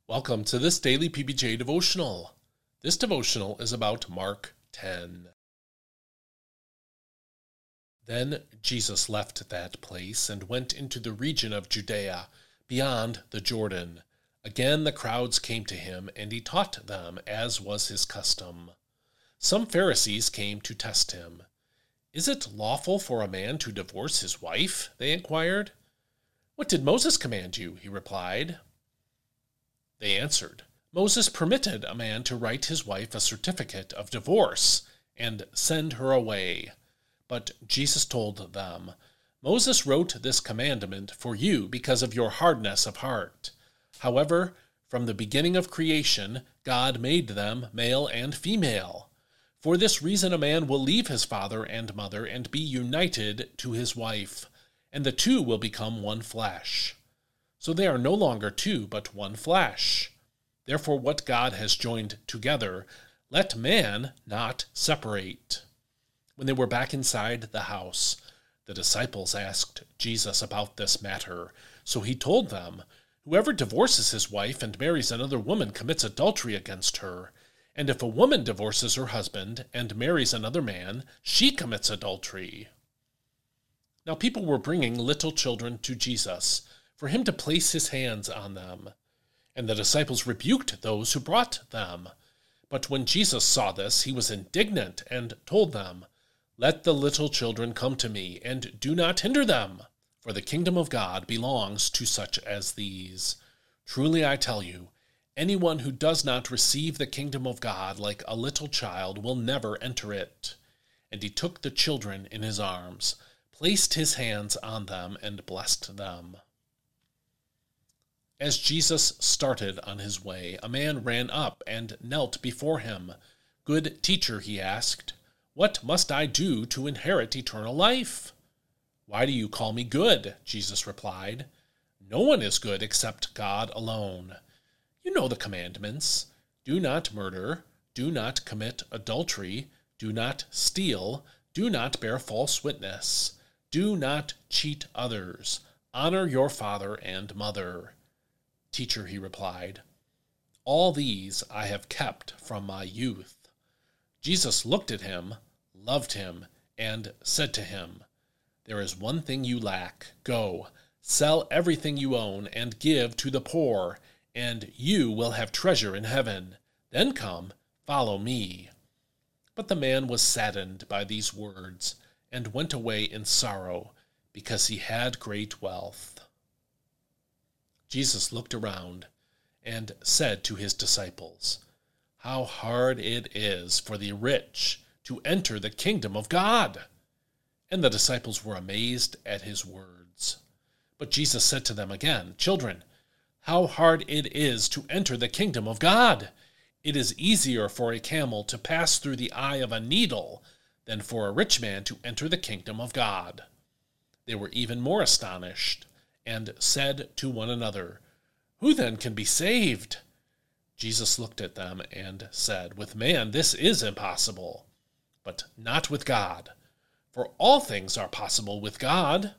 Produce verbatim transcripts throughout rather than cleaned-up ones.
Welcome to this daily P B J devotional. This devotional is about Mark ten. Then Jesus left that place and went into the region of Judea, beyond the Jordan. Again the crowds came to him, and he taught them, as was his custom. Some Pharisees came to test him. "Is it lawful for a man to divorce his wife?" they inquired. "What did Moses command you?" he replied. They answered, "Moses permitted a man to write his wife a certificate of divorce and send her away." But Jesus told them, "Moses wrote this commandment for you because of your hardness of heart. However, from the beginning of creation, God made them male and female. For this reason a man will leave his father and mother and be united to his wife, and the two will become one flesh. So they are no longer two, but one flesh. Therefore what God has joined together, let man not separate." When they were back inside the house, the disciples asked Jesus about this matter. So he told them, "Whoever divorces his wife and marries another woman commits adultery against her. And if a woman divorces her husband and marries another man, she commits adultery." Now people were bringing little children to Jesus, for him to place his hands on them. And the disciples rebuked those who brought them. But when Jesus saw this, he was indignant and told them, "Let the little children come to me, and do not hinder them, for the kingdom of God belongs to such as these. Truly I tell you, anyone who does not receive the kingdom of God like a little child will never enter it." And he took the children in his arms, placed his hands on them, and blessed them. As Jesus started on his way, a man ran up and knelt before him. "Good teacher," he asked, "what must I do to inherit eternal life?" "Why do you call me good?" Jesus replied. "No one is good except God alone. You know the commandments. Do not murder, do not commit adultery, do not steal, do not bear false witness, do not cheat others, honor your father and mother." "Teacher," he replied, "all these I have kept from my youth." Jesus looked at him, loved him, and said to him, "There is one thing you lack. Go, sell everything you own and give to the poor, and you will have treasure in heaven. Then come, follow me." But the man was saddened by these words and went away in sorrow, because he had great wealth. Jesus looked around and said to his disciples, "How hard it is for the rich to enter the kingdom of God!" And the disciples were amazed at his words. But Jesus said to them again, "Children, how hard it is to enter the kingdom of God! It is easier for a camel to pass through the eye of a needle than for a rich man to enter the kingdom of God." They were even more astonished and said to one another, "Who then can be saved?" Jesus looked at them and said, "With man this is impossible, but not with God, for all things are possible with God."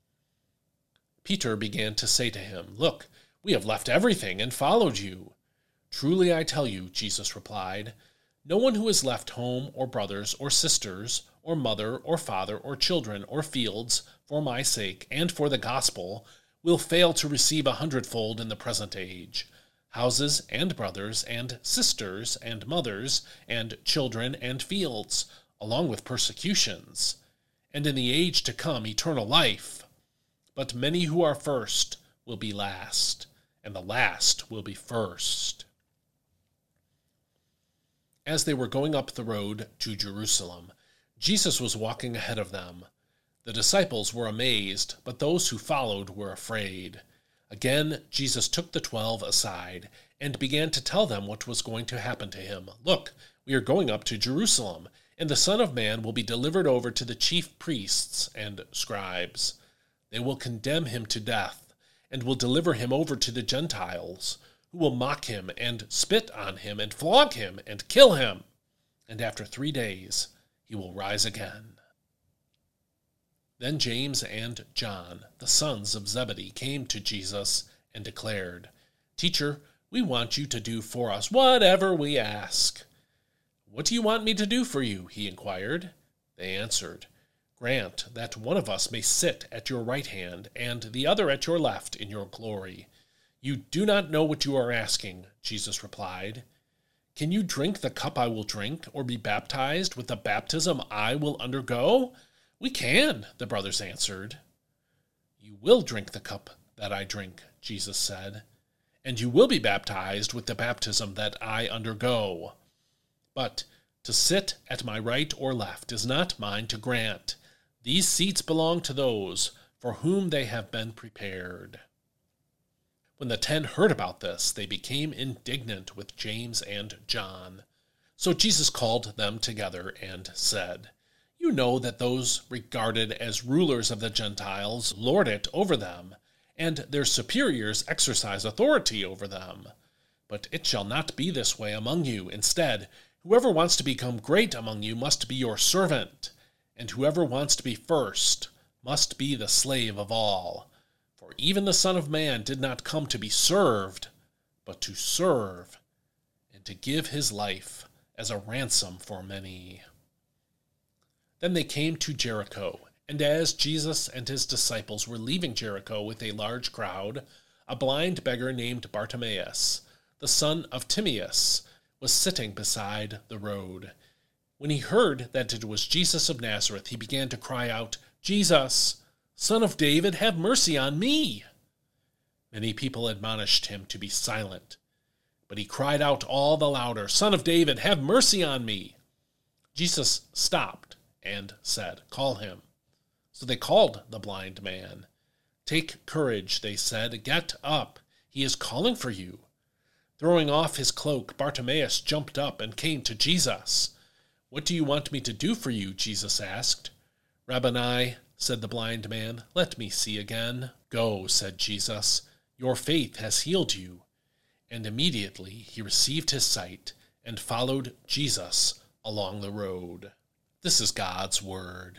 Peter began to say to him, "Look, we have left everything and followed you." "Truly I tell you," Jesus replied, "no one who has left home or brothers or sisters or mother or father or children or fields for my sake and for the gospel will fail to receive a hundredfold in the present age, houses and brothers and sisters and mothers and children and fields, along with persecutions, and in the age to come eternal life. But many who are first will be last, and the last will be first." As they were going up the road to Jerusalem, Jesus was walking ahead of them. The disciples were amazed, but those who followed were afraid. Again, Jesus took the twelve aside and began to tell them what was going to happen to him. "Look, we are going up to Jerusalem, and the Son of Man will be delivered over to the chief priests and scribes. They will condemn him to death, and will deliver him over to the Gentiles, who will mock him and spit on him and flog him and kill him. And after three days he will rise again." Then James and John, the sons of Zebedee, came to Jesus and declared, "Teacher, We want you to do for us whatever we ask." "What do you want me to do for you?" he inquired. They answered, "Grant that one of us may sit at your right hand and the other at your left in your glory." "You do not know what you are asking," Jesus replied. "Can you drink the cup I will drink, or be baptized with the baptism I will undergo?" "We can," the brothers answered. "You will drink the cup that I drink," Jesus said, "and you will be baptized with the baptism that I undergo. But to sit at my right or left is not mine to grant. These seats belong to those for whom they have been prepared." When the ten heard about this, they became indignant with James and John. So Jesus called them together and said, "You know that those regarded as rulers of the Gentiles lord it over them, and their superiors exercise authority over them. But it shall not be this way among you. Instead, whoever wants to become great among you must be your servant, and whoever wants to be first must be the slave of all. For even the Son of Man did not come to be served, but to serve, and to give his life as a ransom for many." Then they came to Jericho, and as Jesus and his disciples were leaving Jericho with a large crowd, a blind beggar named Bartimaeus, the son of Timaeus, was sitting beside the road. When he heard that it was Jesus of Nazareth, he began to cry out, "Jesus, Son of David, have mercy on me." Many people admonished him to be silent, but he cried out all the louder, "Son of David, have mercy on me." Jesus stopped and said, "Call him." So they called the blind man. "Take courage," they said. "Get up. He is calling for you." Throwing off his cloak, Bartimaeus jumped up and came to Jesus. "What do you want me to do for you?" Jesus asked. "Rabboni," said the blind man, "let me see again." "Go," said Jesus. "Your faith has healed you." And immediately he received his sight and followed Jesus along the road. This is God's word.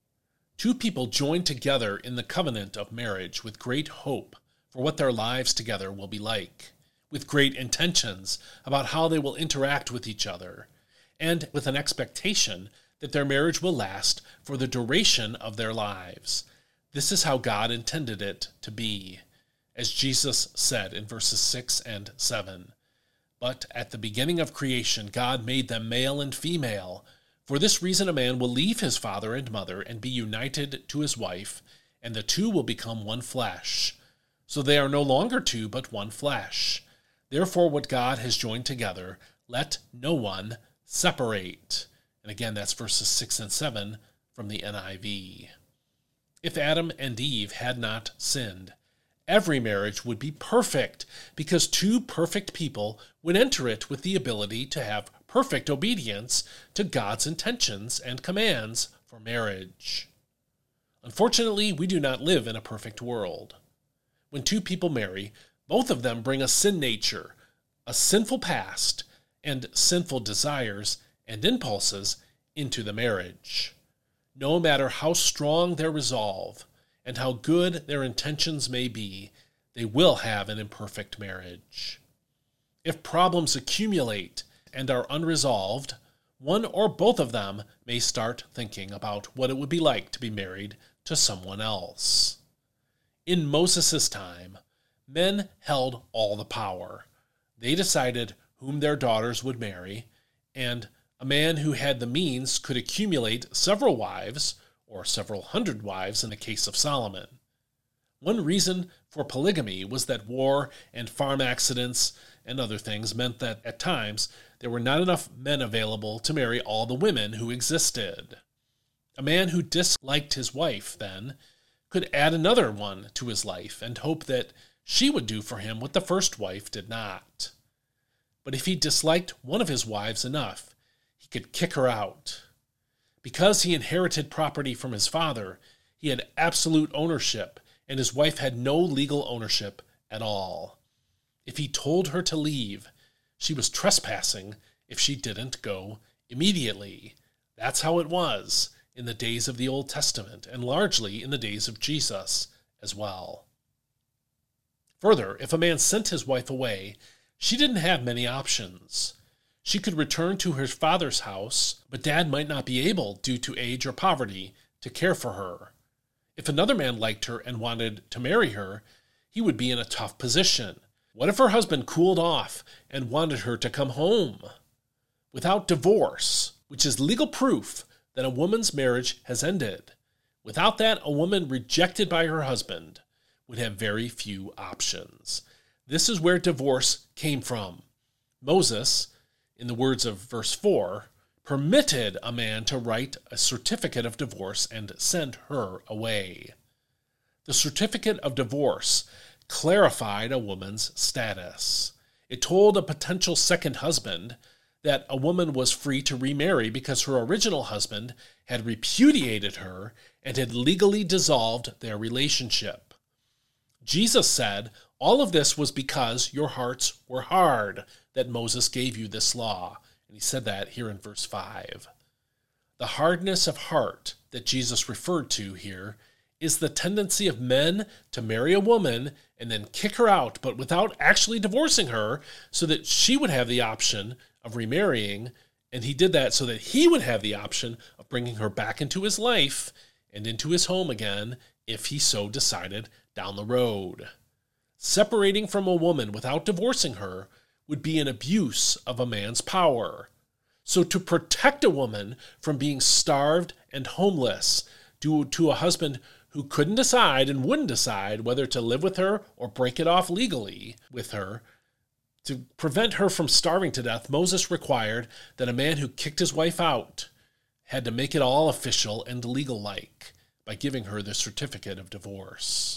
Two people join together in the covenant of marriage with great hope for what their lives together will be like, with great intentions about how they will interact with each other, and with an expectation that their marriage will last for the duration of their lives. This is how God intended it to be, as Jesus said in verses six and seven. "But at the beginning of creation, God made them male and female. For this reason a man will leave his father and mother and be united to his wife, and the two will become one flesh. So they are no longer two, but one flesh. Therefore what God has joined together, let no one separate." And again, that's verses six and seven from the N I V. If Adam and Eve had not sinned, every marriage would be perfect, because two perfect people would enter it with the ability to have perfect obedience to God's intentions and commands for marriage. Unfortunately, we do not live in a perfect world. When two people marry, both of them bring a sin nature, a sinful past, and sinful desires and impulses into the marriage. No matter how strong their resolve and how good their intentions may be, they will have an imperfect marriage. If problems accumulate and are unresolved, one or both of them may start thinking about what it would be like to be married to someone else. In Moses' time, men held all the power. They decided whom their daughters would marry, and a man who had the means could accumulate several wives, or several hundred wives in the case of Solomon. One reason for polygamy was that war and farm accidents and other things meant that at times there were not enough men available to marry all the women who existed. A man who disliked his wife, then, could add another one to his life and hope that she would do for him what the first wife did not. But if he disliked one of his wives enough, he could kick her out. Because he inherited property from his father, he had absolute ownership, and his wife had no legal ownership at all. If he told her to leave, she was trespassing if she didn't go immediately. That's how it was in the days of the Old Testament, and largely in the days of Jesus as well. Further, if a man sent his wife away, She didn't have many options. She could return to her father's house, but Dad might not be able, due to age or poverty, to care for her. If another man liked her and wanted to marry her, he would be in a tough position. What if her husband cooled off and wanted her to come home? Without divorce, which is legal proof that a woman's marriage has ended, without that, a woman rejected by her husband would have very few options. This is where divorce came from. Moses, in the words of verse four, permitted a man to write a certificate of divorce and send her away. The certificate of divorce clarified a woman's status. It told a potential second husband that a woman was free to remarry because her original husband had repudiated her and had legally dissolved their relationship. Jesus said, all of this was because your hearts were hard that Moses gave you this law. And he said that here in verse five. The hardness of heart that Jesus referred to here is the tendency of men to marry a woman and then kick her out, but without actually divorcing her, so that she would have the option of remarrying, and he did that so that he would have the option of bringing her back into his life and into his home again if he so decided down the road. Separating from a woman without divorcing her would be an abuse of a man's power. So to protect a woman from being starved and homeless due to a husband who couldn't decide and wouldn't decide whether to live with her or break it off legally with her, to prevent her from starving to death, Moses required that a man who kicked his wife out had to make it all official and legal-like by giving her the certificate of divorce.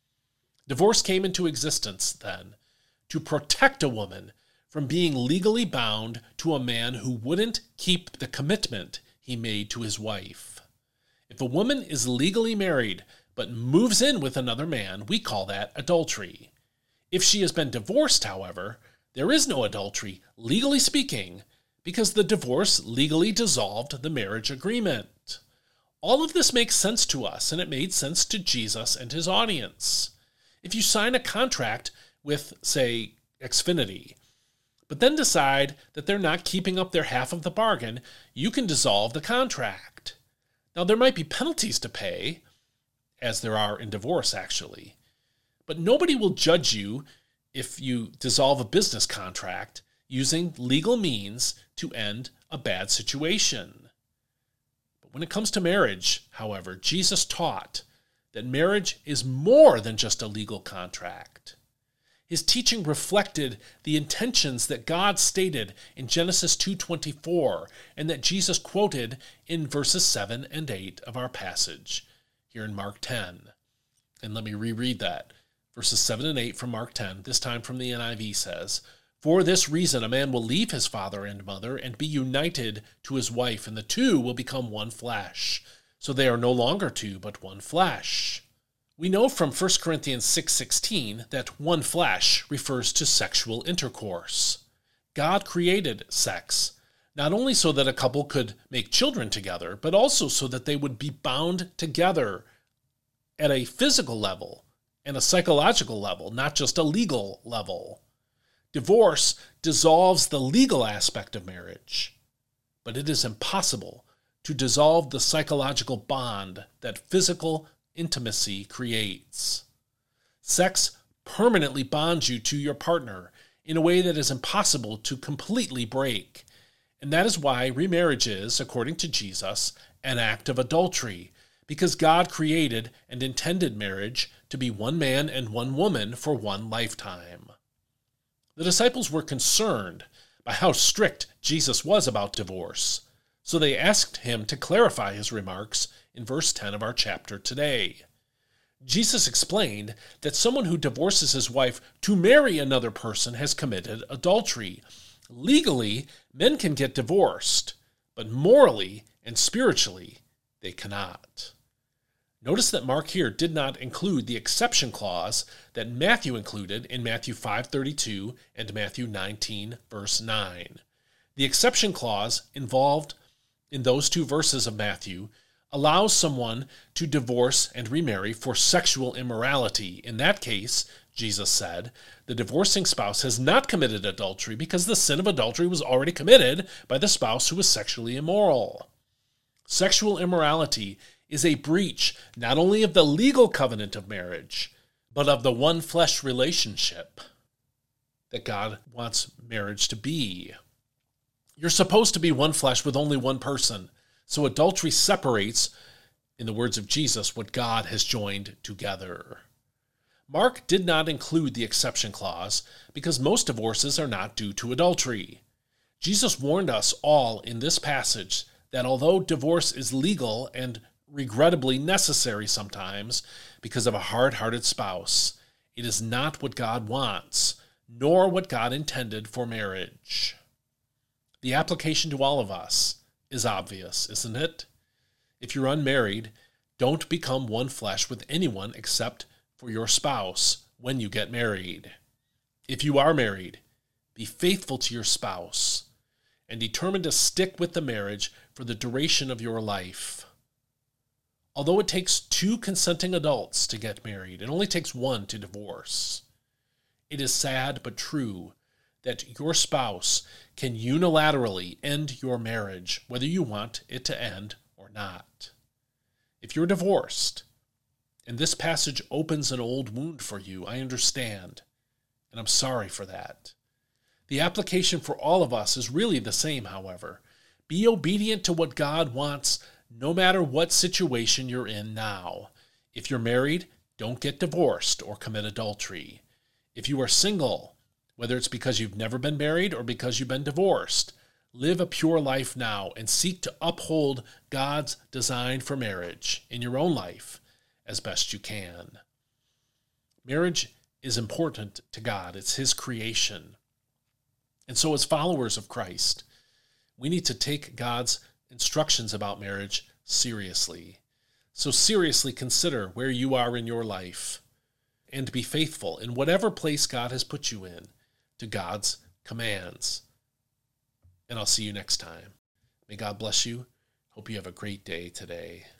Divorce came into existence then to protect a woman from being legally bound to a man who wouldn't keep the commitment he made to his wife. If a woman is legally married but moves in with another man, we call that adultery. If she has been divorced, however, there is no adultery, legally speaking, because the divorce legally dissolved the marriage agreement. All of this makes sense to us, and it made sense to Jesus and his audience. If you sign a contract with, say, Xfinity, but then decide that they're not keeping up their half of the bargain, you can dissolve the contract. Now, there might be penalties to pay, as there are in divorce, actually, but nobody will judge you if you dissolve a business contract using legal means to end a bad situation. But when it comes to marriage, however, Jesus taught that marriage is more than just a legal contract. His teaching reflected the intentions that God stated in Genesis two twenty-four and that Jesus quoted in verses seven and eight of our passage here in Mark ten. And let me reread that. Verses seven and eight from Mark ten, this time from the N I V says, "For this reason a man will leave his father and mother and be united to his wife, and the two will become one flesh. So they are no longer two, but one flesh." We know from First Corinthians six sixteen that one flesh refers to sexual intercourse. God created sex, not only so that a couple could make children together, but also so that they would be bound together at a physical level and a psychological level, not just a legal level. Divorce dissolves the legal aspect of marriage, but it is impossible to dissolve the psychological bond that physical intimacy creates. Sex permanently bonds you to your partner in a way that is impossible to completely break. And that is why remarriage is, according to Jesus, an act of adultery, because God created and intended marriage to be one man and one woman for one lifetime. The disciples were concerned by how strict Jesus was about divorce, so they asked him to clarify his remarks in verse ten of our chapter today. Jesus explained that someone who divorces his wife to marry another person has committed adultery. Legally, men can get divorced, but morally and spiritually, they cannot. Notice that Mark here did not include the exception clause that Matthew included in Matthew five thirty-two and Matthew nineteen, verse nine. The exception clause involved in those two verses of Matthew allows someone to divorce and remarry for sexual immorality. In that case, Jesus said, the divorcing spouse has not committed adultery because the sin of adultery was already committed by the spouse who was sexually immoral. Sexual immorality is a breach not only of the legal covenant of marriage, but of the one flesh relationship that God wants marriage to be. You're supposed to be one flesh with only one person. So adultery separates, in the words of Jesus, what God has joined together. Mark did not include the exception clause because most divorces are not due to adultery. Jesus warned us all in this passage that although divorce is legal and regrettably necessary sometimes because of a hard-hearted spouse, it is not what God wants, nor what God intended for marriage. The application to all of us is obvious, isn't it? If you're unmarried, don't become one flesh with anyone except for your spouse when you get married. If you are married, be faithful to your spouse and determined to stick with the marriage for the duration of your life. Although it takes two consenting adults to get married, it only takes one to divorce. It is sad but true that your spouse can unilaterally end your marriage, whether you want it to end or not. If you're divorced, and this passage opens an old wound for you, I understand, and I'm sorry for that. The application for all of us is really the same, however. Be obedient to what God wants, no matter what situation you're in now. If you're married, don't get divorced or commit adultery. If you are single, whether it's because you've never been married or because you've been divorced, live a pure life now and seek to uphold God's design for marriage in your own life as best you can. Marriage is important to God. It's His creation. And so as followers of Christ, we need to take God's instructions about marriage seriously. So seriously consider where you are in your life and be faithful in whatever place God has put you in to God's commands. And I'll see you next time. May God bless you. Hope you have a great day today.